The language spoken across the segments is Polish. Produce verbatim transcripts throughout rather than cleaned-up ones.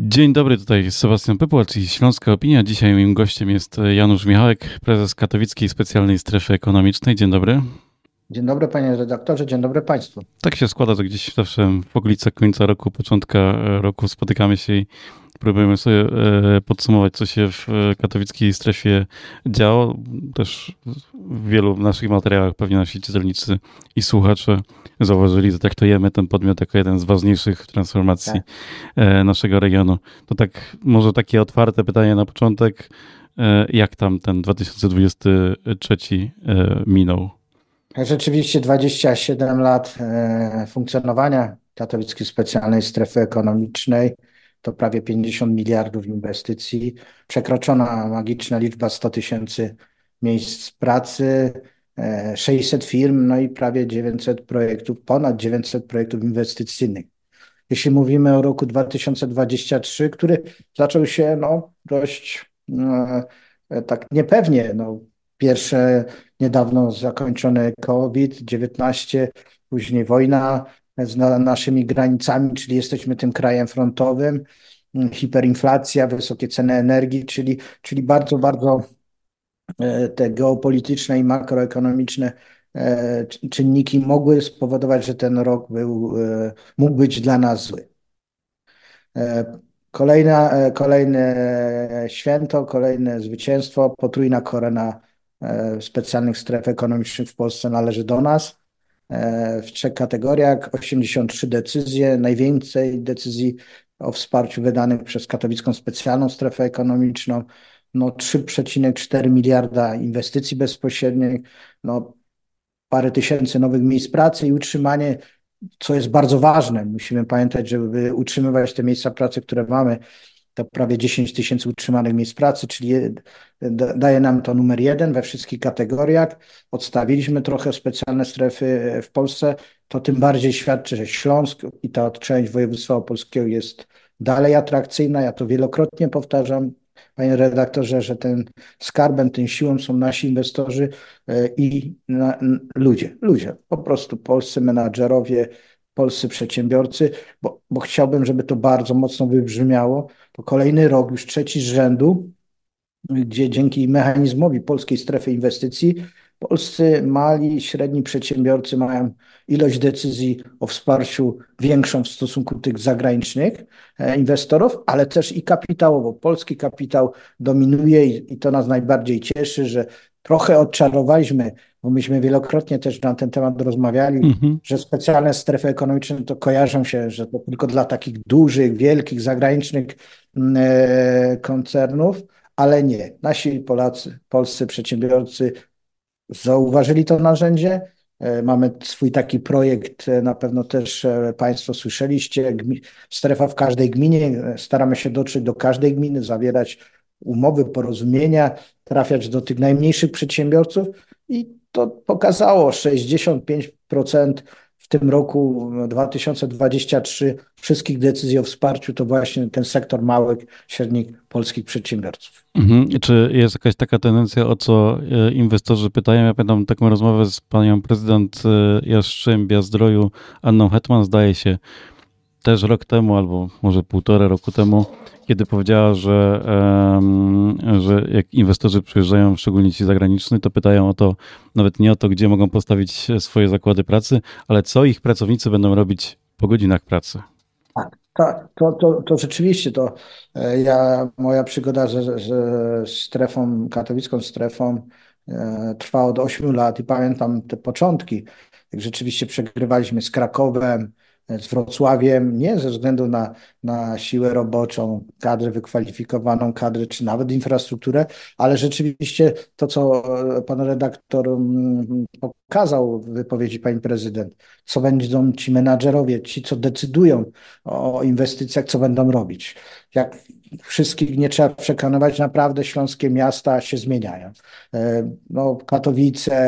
Dzień dobry, tutaj Sebastian Pypłacz i Śląska Opinia. Dzisiaj moim gościem jest Janusz Michałek, prezes Katowickiej Specjalnej Strefy Ekonomicznej. Dzień dobry. Dzień dobry panie redaktorze, dzień dobry państwu. Tak się składa, że gdzieś zawsze w okolicach końca roku, początka roku spotykamy się i próbujemy sobie podsumować, co się w katowickiej strefie działo. Też w wielu naszych materiałach pewnie nasi czytelnicy i słuchacze zauważyli, że traktujemy ten podmiot jako jeden z ważniejszych transformacji tak. naszego regionu. To tak, może takie otwarte pytanie na początek. Jak tam ten dwa tysiące dwudziesty trzeci minął? Rzeczywiście dwadzieścia siedem lat funkcjonowania Katowickiej Specjalnej Strefy Ekonomicznej to prawie pięćdziesiąt miliardów inwestycji, przekroczona magiczna liczba sto tysięcy miejsc pracy, sześćset firm, no i prawie dziewięćset projektów, ponad dziewięćset projektów inwestycyjnych. Jeśli mówimy o roku dwa tysiące dwudziestym trzecim, który zaczął się no, dość no, tak niepewnie, no, pierwsze niedawno zakończony COVID dziewiętnaście, później wojna z naszymi granicami, czyli jesteśmy tym krajem frontowym, hiperinflacja, wysokie ceny energii, czyli, czyli bardzo, bardzo te geopolityczne i makroekonomiczne czynniki mogły spowodować, że ten rok był, mógł być dla nas zły. Kolejna, kolejne święto, kolejne zwycięstwo, potrójna korona specjalnych stref ekonomicznych w Polsce należy do nas. W trzech kategoriach, osiemdziesiąt trzy decyzje, najwięcej decyzji o wsparciu wydanych przez Katowicką Specjalną Strefę Ekonomiczną, no trzy przecinek cztery miliarda inwestycji bezpośrednich, no parę tysięcy nowych miejsc pracy i utrzymanie, co jest bardzo ważne. Musimy pamiętać, żeby utrzymywać te miejsca pracy, które mamy, to prawie dziesięć tysięcy utrzymanych miejsc pracy, czyli daje nam to numer jeden we wszystkich kategoriach. Odstawiliśmy trochę specjalne strefy w Polsce, to tym bardziej świadczy, że Śląsk i ta część województwa opolskiego jest dalej atrakcyjna. Ja to wielokrotnie powtarzam, panie redaktorze, że ten skarbem, tym siłą są nasi inwestorzy i ludzie, ludzie, po prostu polscy menadżerowie, polscy przedsiębiorcy, bo, bo chciałbym, żeby to bardzo mocno wybrzmiało. To kolejny rok, już trzeci z rzędu, gdzie dzięki mechanizmowi Polskiej Strefy Inwestycji polscy mali, średni przedsiębiorcy mają ilość decyzji o wsparciu większą w stosunku do tych zagranicznych inwestorów, ale też i kapitałowo. Polski kapitał dominuje i, i to nas najbardziej cieszy, że trochę odczarowaliśmy, bo myśmy wielokrotnie też na ten temat rozmawiali, mhm. że specjalne strefy ekonomiczne to kojarzą się, że to tylko dla takich dużych, wielkich, zagranicznych e, koncernów, ale nie. Nasi Polacy, polscy przedsiębiorcy zauważyli to narzędzie. Mamy swój taki projekt, na pewno też państwo słyszeliście, strefa w każdej gminie. Staramy się dotrzeć do każdej gminy, zawierać umowy, porozumienia, trafiać do tych najmniejszych przedsiębiorców i to pokazało sześćdziesiąt pięć procent w tym roku dwa tysiące dwudziestym trzecim wszystkich decyzji o wsparciu to właśnie ten sektor małych, średnich polskich przedsiębiorców. Mhm. Czy jest jakaś taka tendencja, o co inwestorzy pytają? Ja pamiętam taką rozmowę z panią prezydent Jastrzębia-Zdroju, Anną Hetman, zdaje się, też rok temu albo może półtora roku temu, kiedy powiedziała, że, um, że jak inwestorzy przyjeżdżają, szczególnie ci zagraniczni, to pytają o to, nawet nie o to, gdzie mogą postawić swoje zakłady pracy, ale co ich pracownicy będą robić po godzinach pracy. Tak, tak, to, to, to rzeczywiście to ja, moja przygoda z, z strefą, katowicką strefą e, trwa od ośmiu lat i pamiętam te początki, jak rzeczywiście przegrywaliśmy z Krakowem, z Wrocławiem, nie ze względu na, na siłę roboczą, kadrę wykwalifikowaną, kadrę czy nawet infrastrukturę, ale rzeczywiście to, co pan redaktor pokazał w wypowiedzi pani prezydent, co będą ci menadżerowie, ci, co decydują o inwestycjach, co będą robić. Jak wszystkich nie trzeba przekonywać, naprawdę śląskie miasta się zmieniają. No, Katowice,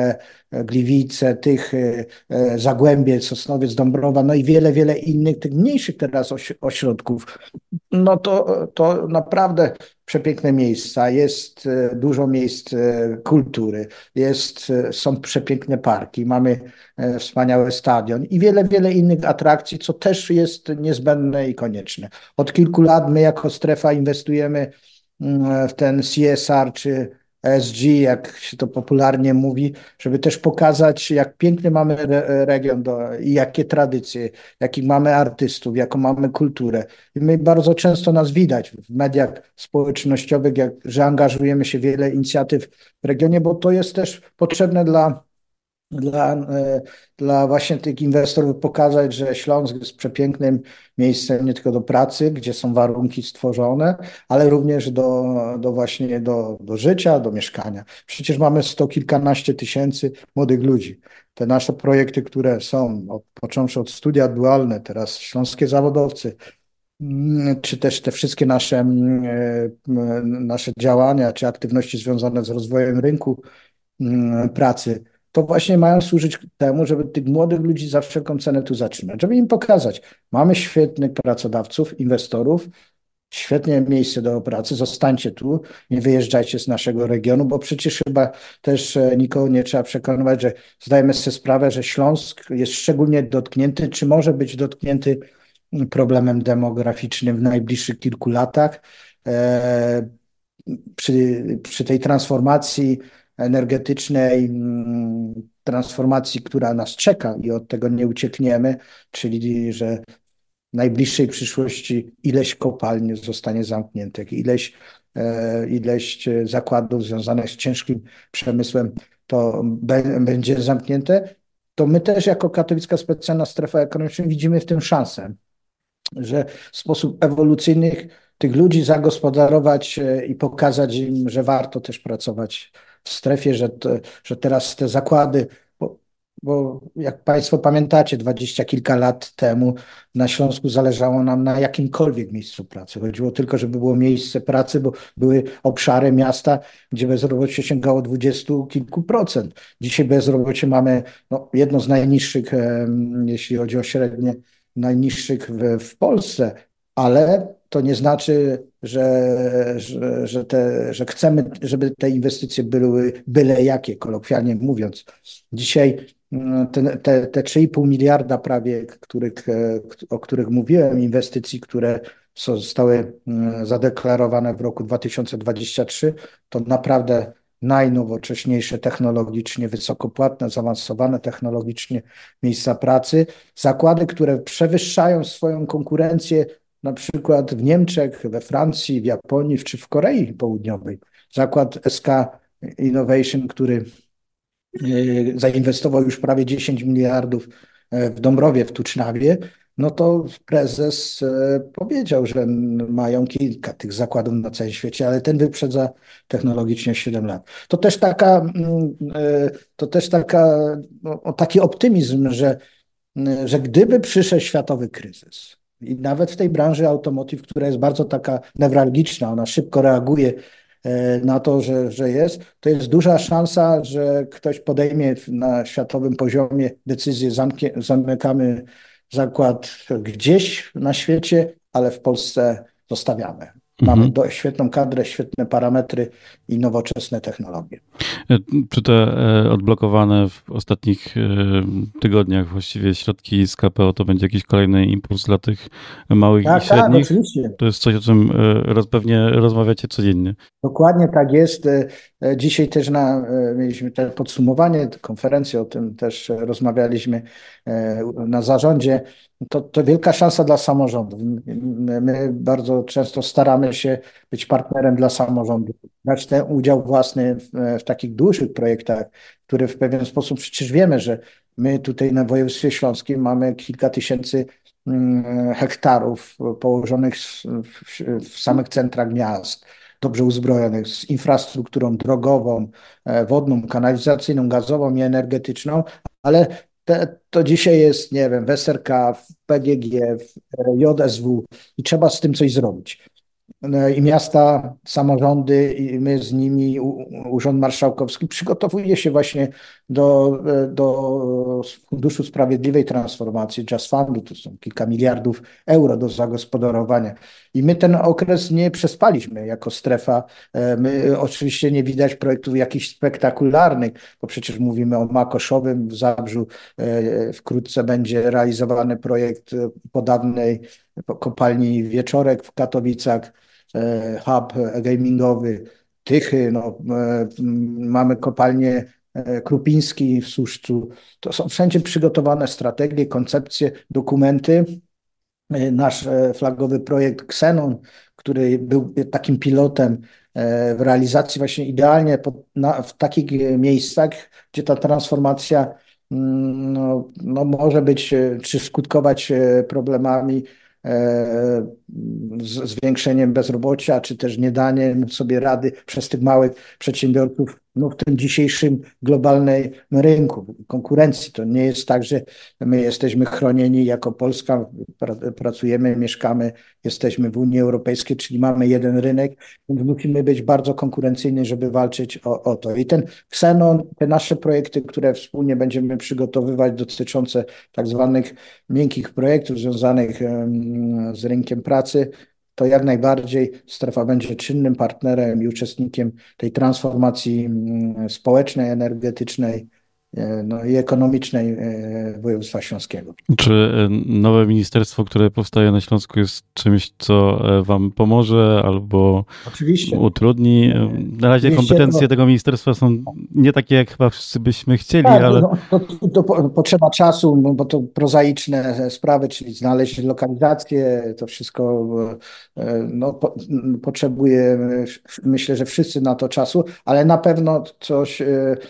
Gliwice, tych Zagłębie, Sosnowiec, Dąbrowa, no i wiele, wiele innych tych mniejszych teraz ośrodków. No to, to naprawdę przepiękne miejsca, jest e, dużo miejsc e, kultury, jest, e, są przepiękne parki, mamy e, wspaniały stadion i wiele, wiele innych atrakcji, co też jest niezbędne i konieczne. Od kilku lat my jako strefa inwestujemy mm, w ten C S R czy E S G, jak się to popularnie mówi, żeby też pokazać, jak piękny mamy re region do, i jakie tradycje, jakich mamy artystów, jaką mamy kulturę. I my bardzo często nas widać w mediach społecznościowych, jak, że angażujemy się w wiele inicjatyw w regionie, bo to jest też potrzebne dla dla, e, dla właśnie tych inwestorów pokazać, że Śląsk jest przepięknym miejscem nie tylko do pracy, gdzie są warunki stworzone, ale również do, do właśnie do, do życia, do mieszkania. Przecież mamy sto kilkanaście tysięcy młodych ludzi. Te nasze projekty, które są, od, począwszy od studia dualne, teraz śląskie zawodowcy, mm, czy też te wszystkie nasze, mm, e, nasze działania, czy aktywności związane z rozwojem rynku mm, pracy, to właśnie mają służyć temu, żeby tych młodych ludzi za wszelką cenę tu zatrzymać, żeby im pokazać, mamy świetnych pracodawców, inwestorów, świetne miejsce do pracy, zostańcie tu, nie wyjeżdżajcie z naszego regionu, bo przecież chyba też e, nikogo nie trzeba przekonywać, że zdajemy sobie sprawę, że Śląsk jest szczególnie dotknięty, czy może być dotknięty problemem demograficznym w najbliższych kilku latach. E, przy, przy tej transformacji energetycznej, mm, transformacji, która nas czeka i od tego nie uciekniemy, czyli że w najbliższej przyszłości ileś kopalń zostanie zamkniętych, ileś, e, ileś zakładów związanych z ciężkim przemysłem to be, będzie zamknięte, to my też jako Katowicka Specjalna Strefa Ekonomiczna widzimy w tym szansę, że w sposób ewolucyjny tych ludzi zagospodarować e, i pokazać im, że warto też pracować w strefie, że, to, że teraz te zakłady, bo, bo jak Państwo pamiętacie, dwadzieścia kilka lat temu na Śląsku zależało nam na jakimkolwiek miejscu pracy. Chodziło tylko, żeby było miejsce pracy, bo były obszary miasta, gdzie bezrobocie sięgało dwudziestu kilku procent. Dzisiaj bezrobocie mamy no, jedno z najniższych, e, jeśli chodzi o średnie, najniższych w, w Polsce, ale to nie znaczy, że, że, że, te, że chcemy, żeby te inwestycje były byle jakie, kolokwialnie mówiąc. Dzisiaj te, te, te trzy i pół miliarda prawie, których, o których mówiłem, inwestycji, które zostały zadeklarowane w roku dwa tysiące dwudziestym trzecim, to naprawdę najnowocześniejsze technologicznie, wysokopłatne, zaawansowane technologicznie miejsca pracy, zakłady, które przewyższają swoją konkurencję na przykład w Niemczech, we Francji, w Japonii czy w Korei Południowej. Zakład S K Innovation, który zainwestował już prawie dziesięć miliardów w Dąbrowie, w Tucznawie, no to prezes powiedział, że mają kilka tych zakładów na całym świecie, ale ten wyprzedza technologicznie siedem lat. To też taka, to też taka, no, taki optymizm, że, że gdyby przyszedł światowy kryzys i nawet w tej branży automotive, która jest bardzo taka newralgiczna, ona szybko reaguje na to, że, że jest, to jest duża szansa, że ktoś podejmie na światowym poziomie decyzję, zamknie, zamykamy zakład gdzieś na świecie, ale w Polsce zostawiamy. Mamy Mhm. do, świetną kadrę, świetne parametry i nowoczesne technologie. Czy te e, odblokowane w ostatnich e, tygodniach właściwie środki z K P O to będzie jakiś kolejny impuls dla tych małych Tak, i średnich? tak, oczywiście. To jest coś, o czym e, roz, pewnie rozmawiacie codziennie. Dokładnie tak jest. E, e, Dzisiaj też na, e, mieliśmy te podsumowanie, konferencję, o tym też e, rozmawialiśmy e, na zarządzie. To, to wielka szansa dla samorządów. My, my bardzo często staramy się być partnerem dla samorządów, dać ten udział własny w, w takich dużych projektach, które w pewien sposób przecież wiemy, że my tutaj na województwie śląskim mamy kilka tysięcy mm, hektarów położonych w, w, w samych centrach miast, dobrze uzbrojonych, z infrastrukturą drogową, e, wodną, kanalizacyjną, gazową i energetyczną, ale te, to dzisiaj jest, nie wiem, w S R K, w P G G, w J S W i trzeba z tym coś zrobić. no i miasta, samorządy i my z nimi, Urząd Marszałkowski przygotowuje się właśnie do, do Funduszu Sprawiedliwej Transformacji, Just Fundu, to są kilka miliardów euro do zagospodarowania. I my ten okres nie przespaliśmy jako strefa. My oczywiście nie widać projektów jakichś spektakularnych, bo przecież mówimy o Makoszowym w Zabrzu. Wkrótce będzie realizowany projekt po dawnej kopalni Wieczorek w Katowicach, hub gamingowy, Tychy, no, mamy kopalnię Krupiński w Suszcu. To są wszędzie przygotowane strategie, koncepcje, dokumenty. Nasz flagowy projekt Xenon, który był takim pilotem w realizacji właśnie idealnie na, w takich miejscach, gdzie ta transformacja no, no może być czy skutkować problemami z zwiększeniem bezrobocia, czy też nie daniem sobie rady przez tych małych przedsiębiorców no, w tym dzisiejszym globalnym rynku konkurencji. To nie jest tak, że my jesteśmy chronieni jako Polska, pracujemy, mieszkamy, jesteśmy w Unii Europejskiej, czyli mamy jeden rynek, więc musimy być bardzo konkurencyjni, żeby walczyć o, o to. I ten Xenon, te nasze projekty, które wspólnie będziemy przygotowywać dotyczące tak zwanych miękkich projektów związanych z rynkiem pracy, to jak najbardziej strefa będzie czynnym partnerem i uczestnikiem tej transformacji społecznej, energetycznej, no i ekonomicznej województwa śląskiego. Czy nowe ministerstwo, które powstaje na Śląsku, jest czymś, co wam pomoże albo Oczywiście utrudni? Na razie Oczywiście kompetencje to... tego ministerstwa są nie takie, jak chyba wszyscy byśmy chcieli, tak, ale... No, to, to, to potrzeba czasu, no, bo to prozaiczne sprawy, czyli znaleźć lokalizację, to wszystko no, po, potrzebuje, myślę, że wszyscy na to czasu, ale na pewno coś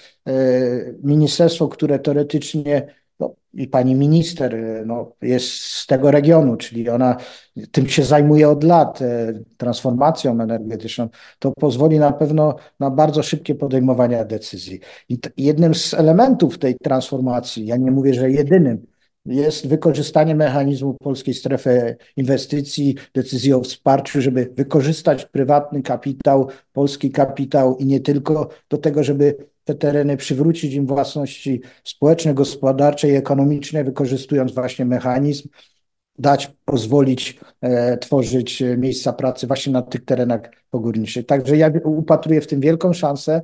ministerstwo, które teoretycznie no, i pani minister no, jest z tego regionu, czyli ona tym się zajmuje od lat, transformacją energetyczną, to pozwoli na pewno na bardzo szybkie podejmowanie decyzji. I jednym z elementów tej transformacji, ja nie mówię, że jedynym, jest wykorzystanie mechanizmu polskiej strefy inwestycji, decyzji o wsparciu, żeby wykorzystać prywatny kapitał, polski kapitał i nie tylko do tego, żeby te tereny przywrócić im własności społecznej, gospodarczej, ekonomicznej, wykorzystując właśnie mechanizm, dać, pozwolić e, tworzyć miejsca pracy właśnie na tych terenach pogórniczych. Także ja upatruję w tym wielką szansę,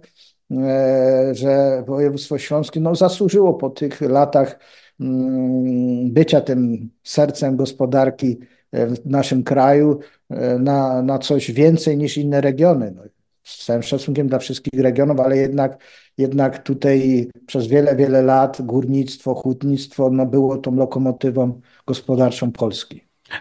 e, że województwo śląskie no, zasłużyło po tych latach mm, bycia tym sercem gospodarki w naszym kraju e, na, na coś więcej niż inne regiony. No, z całym szacunkiem dla wszystkich regionów, ale jednak, jednak tutaj przez wiele, wiele lat górnictwo, hutnictwo no było tą lokomotywą gospodarczą Polski.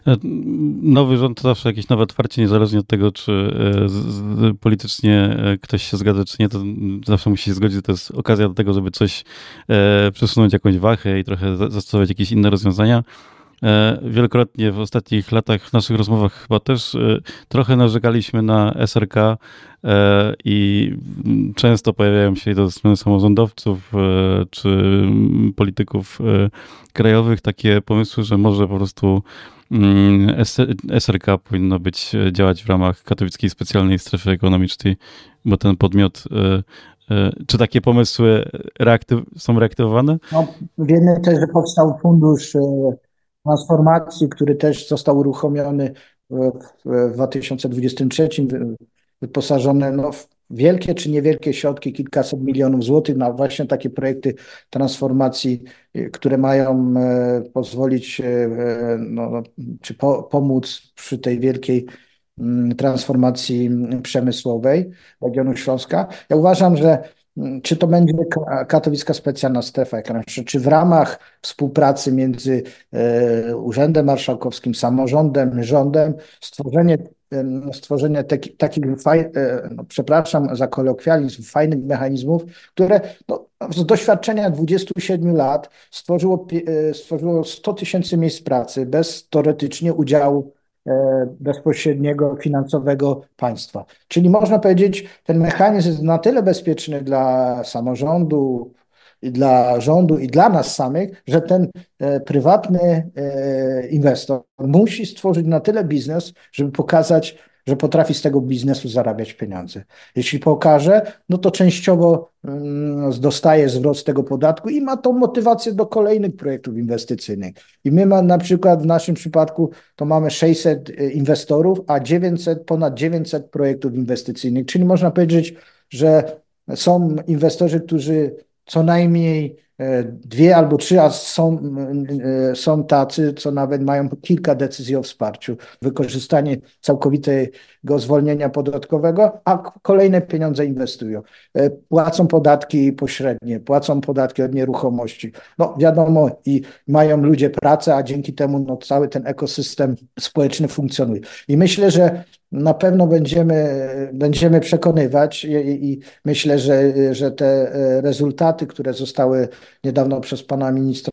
Nowy rząd to zawsze jakieś nowe otwarcie, niezależnie od tego, czy z, z, politycznie ktoś się zgadza, czy nie, to zawsze musi się zgodzić. To jest okazja do tego, żeby coś e, przesunąć, jakąś wachę i trochę zastosować jakieś inne rozwiązania. Wielokrotnie w ostatnich latach w naszych rozmowach chyba też trochę narzekaliśmy na S R K i często pojawiają się do strony samorządowców czy polityków krajowych takie pomysły, że może po prostu S R K powinno być działać w ramach Katowickiej Specjalnej Strefy Ekonomicznej, bo ten podmiot. Czy takie pomysły reaktyw są reaktywowane? No, wiemy też, że powstał fundusz transformacji, który też został uruchomiony w dwa tysiące dwudziestym trzecim, wyposażony no, w wielkie czy niewielkie środki, kilkaset milionów złotych na właśnie takie projekty transformacji, które mają pozwolić no, czy po, pomóc przy tej wielkiej transformacji przemysłowej regionu Śląska. Ja uważam, że czy to będzie Katowicka Specjalna Strefa Ekonomiczna, czy w ramach współpracy między Urzędem Marszałkowskim, samorządem, rządem, stworzenie, stworzenie taki, takich, no, przepraszam za kolokwializm, fajnych mechanizmów, które no, z doświadczenia dwudziestu siedmiu lat stworzyło, stworzyło sto tysięcy miejsc pracy bez teoretycznie udziału bezpośredniego finansowego państwa. Czyli można powiedzieć, ten mechanizm jest na tyle bezpieczny dla samorządu, i dla rządu, i dla nas samych, że ten prywatny inwestor musi stworzyć na tyle biznes, żeby pokazać że potrafi z tego biznesu zarabiać pieniądze. Jeśli pokaże, no to częściowo mm, dostaje zwrot z tego podatku i ma tą motywację do kolejnych projektów inwestycyjnych. I my ma, na przykład w naszym przypadku to mamy sześćset inwestorów, a dziewięćset, ponad dziewięćset projektów inwestycyjnych, czyli można powiedzieć, że są inwestorzy, którzy co najmniej dwie albo trzy, a są, są tacy, co nawet mają kilka decyzji o wsparciu, wykorzystanie całkowitego zwolnienia podatkowego, a kolejne pieniądze inwestują. Płacą podatki pośrednie, płacą podatki od nieruchomości. No wiadomo, i mają ludzie pracę, a dzięki temu no, cały ten ekosystem społeczny funkcjonuje. I myślę, że na pewno będziemy, będziemy przekonywać i, i myślę, że, że te rezultaty, które zostały niedawno przez pana ministra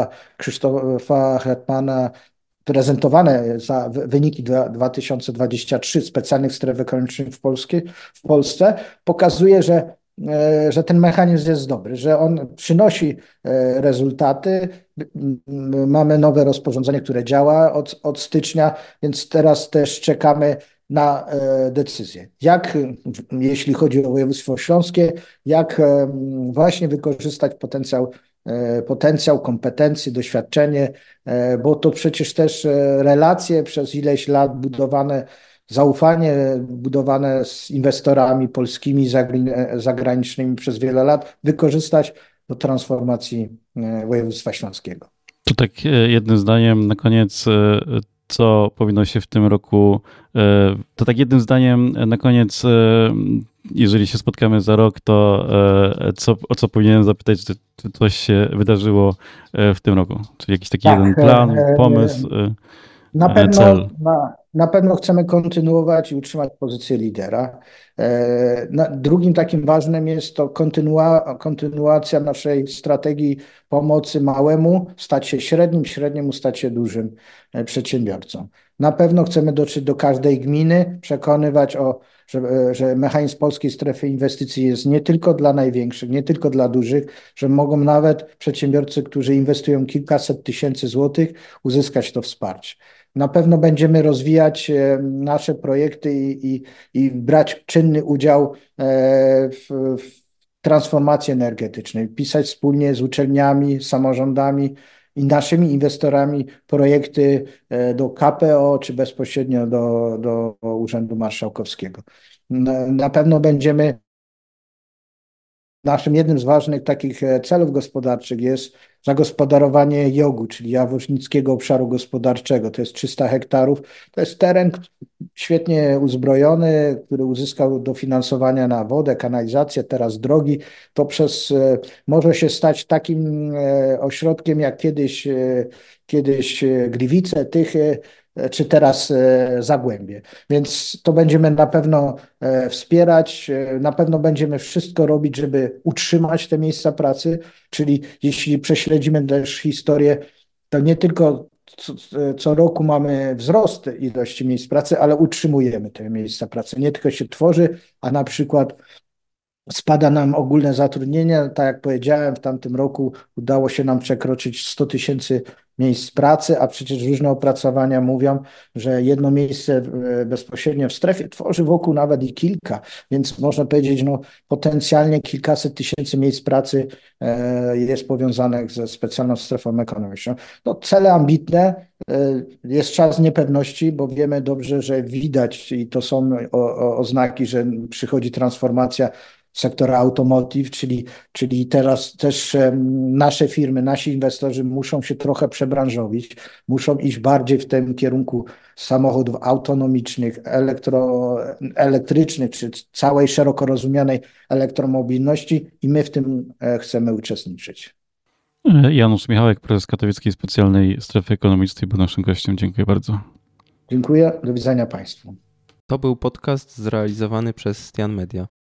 Krzysztofa Hetmana prezentowane za wyniki dwa tysiące dwudziesty trzeci specjalnych stref ekonomicznych w, Polskie, w Polsce, pokazuje, że, że ten mechanizm jest dobry, że on przynosi rezultaty. Mamy nowe rozporządzenie, które działa od, od stycznia, więc teraz też czekamy na decyzję. Jak, jeśli chodzi o województwo śląskie, jak właśnie wykorzystać potencjał, potencjał, kompetencje, doświadczenie, bo to przecież też relacje przez ileś lat budowane, zaufanie budowane z inwestorami polskimi, zagranicznymi przez wiele lat, wykorzystać do transformacji województwa śląskiego. To tak jednym zdaniem na koniec, co powinno się w tym roku, to tak jednym zdaniem na koniec, jeżeli się spotkamy za rok, to co, o co powinienem zapytać, czy, czy coś się wydarzyło w tym roku? Czyli jakiś taki tak, jeden plan, pomysł, na pewno, cel? Na, na pewno chcemy kontynuować i utrzymać pozycję lidera. Drugim takim ważnym jest to kontynuacja, kontynuacja naszej strategii pomocy małemu stać się średnim, średniemu stać się dużym przedsiębiorcom. Na pewno chcemy dotrzeć do każdej gminy, przekonywać o, że, że mechanizm Polskiej Strefy Inwestycji jest nie tylko dla największych, nie tylko dla dużych, że mogą nawet przedsiębiorcy, którzy inwestują kilkaset tysięcy złotych, uzyskać to wsparcie. Na pewno będziemy rozwijać nasze projekty i, i, i brać czynny udział w, w transformacji energetycznej, pisać wspólnie z uczelniami, samorządami i naszymi inwestorami projekty do K P O czy bezpośrednio do, do Urzędu Marszałkowskiego. Na, na pewno będziemy, naszym jednym z ważnych takich celów gospodarczych jest zagospodarowanie Jogu, czyli Jaworznickiego Obszaru Gospodarczego. To jest trzysta hektarów. To jest teren świetnie uzbrojony, który uzyskał dofinansowania na wodę, kanalizację, teraz drogi. To przez, może się stać takim ośrodkiem jak kiedyś, kiedyś Gliwice, Tychy, czy teraz Zagłębie. Więc to będziemy na pewno wspierać, na pewno będziemy wszystko robić, żeby utrzymać te miejsca pracy, czyli jeśli prześledzimy też historię, to nie tylko co, co roku mamy wzrost ilości miejsc pracy, ale utrzymujemy te miejsca pracy. Nie tylko się tworzy, a na przykład spada nam ogólne zatrudnienie. Tak jak powiedziałem, w tamtym roku udało się nam przekroczyć sto tysięcy miejsc pracy, a przecież różne opracowania mówią, że jedno miejsce bezpośrednio w strefie tworzy wokół nawet i kilka, więc można powiedzieć, no potencjalnie kilkaset tysięcy miejsc pracy jest powiązanych ze specjalną strefą ekonomiczną. No, cele ambitne, jest czas niepewności, bo wiemy dobrze, że widać i to są o, o, oznaki, że przychodzi transformacja sektora automotive, czyli, czyli teraz też nasze firmy, nasi inwestorzy muszą się trochę przebranżowić, muszą iść bardziej w tym kierunku samochodów autonomicznych, elektro, elektrycznych, czy całej szeroko rozumianej elektromobilności i my w tym chcemy uczestniczyć. Janusz Michałek, prezes Katowickiej Specjalnej Strefy Ekonomicznej, był naszym gościem. Dziękuję bardzo. Dziękuję, do widzenia Państwu. To był podcast zrealizowany przez Stian Media.